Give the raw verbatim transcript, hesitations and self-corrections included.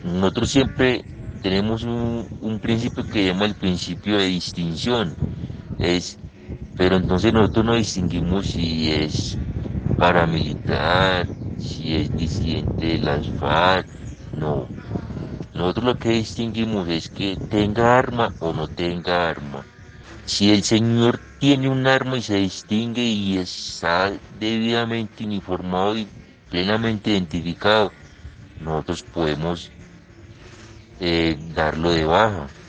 Nosotros siempre tenemos un, un principio que llama el principio de distinción. Es, pero entonces nosotros no distinguimos si es paramilitar, si es disidente de las FARC, no. Nosotros lo que distinguimos es que tenga arma o no tenga arma. Si el señor tiene un arma y se distingue y está debidamente uniformado y plenamente identificado, nosotros podemos eh, darlo de baja.